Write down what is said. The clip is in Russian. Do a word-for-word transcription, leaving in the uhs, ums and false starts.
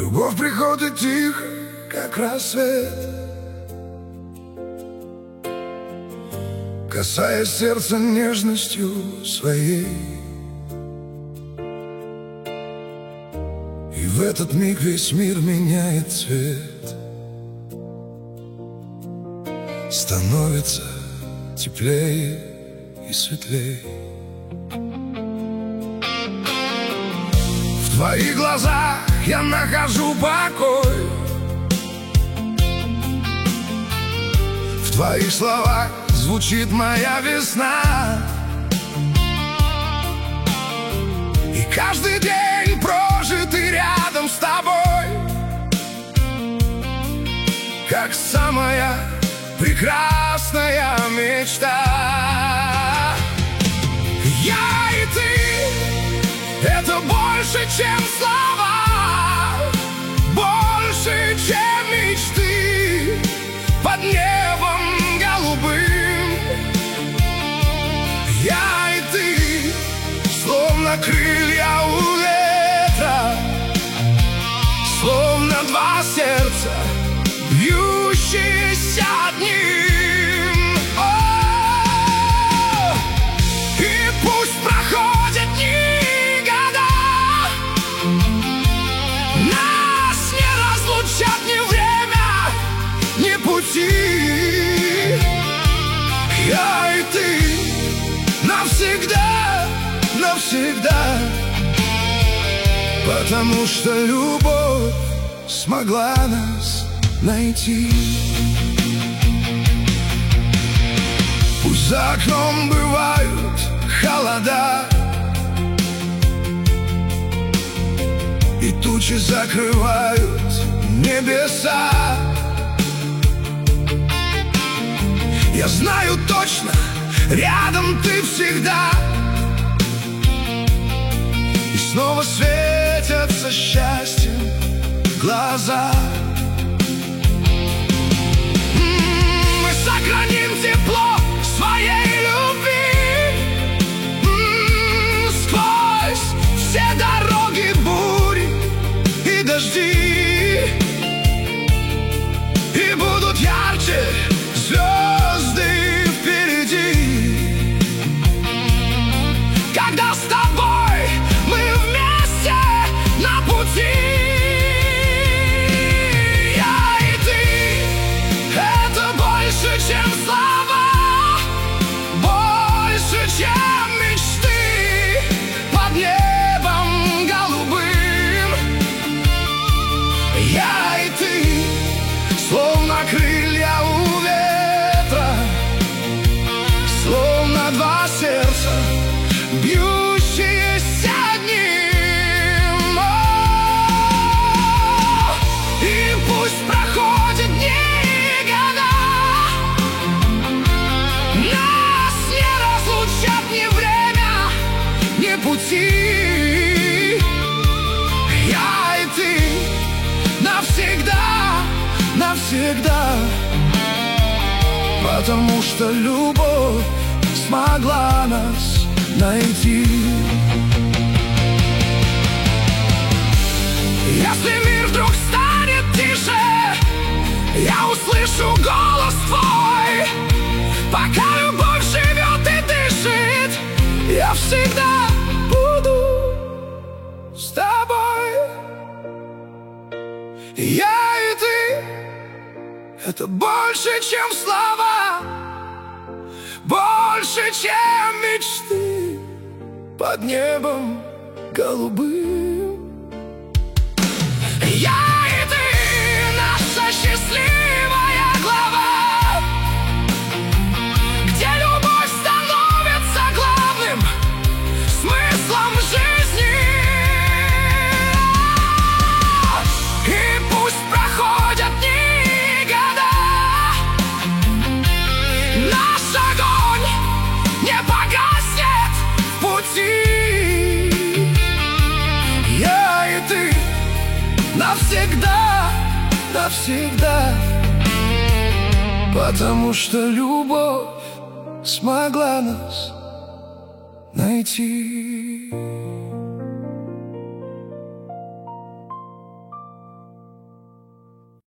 Любовь приходит тихо, как рассвет, касаясь сердца нежностью своей. И в этот миг весь мир меняет цвет, становится теплее и светлее. В твоих глазах я нахожу покой, в твоих словах звучит моя весна. И каждый день, прожитый рядом с тобой, как самая прекрасная мечта. Я и ты — это больше, чем слова, больше, чем мечты под небом голубым. Я и ты, словно крылья у ветра, словно два сердца, бьющиеся одним. О, и пусть проходят дни, года, нас не разлучат ни время, ни пути. Я и ты навсегда, навсегда, потому что любовь смогла нас найти. Пусть за окном бывают холода, и тучи закрывают небеса. Я знаю точно, рядом ты всегда, и снова светятся счастьем глаза. Сохраним тепло своей любви М-м, сквозь все дороги, бури и дожди. И будут ярче звезды впереди, когда с тобой мы вместе на пути. Чем слова, больше, чем мечты под небом голубым. Я и ты, словно крылья у ветра, словно два сердца, бьющиеся одним. О, и пусть проходят дни, пути. Я и ты навсегда, навсегда, потому что любовь смогла нас найти. Если мир вдруг станет тише, я услышу голос твой. Пока любовь живет и дышит, я всегда с тобой. Я и ты — это больше, чем слова, больше, чем мечты под небом голубым. Я и ты — наша счастливая глава, где любовь становится главным смыслом жизни. Я и ты навсегда, навсегда, потому что любовь смогла нас найти.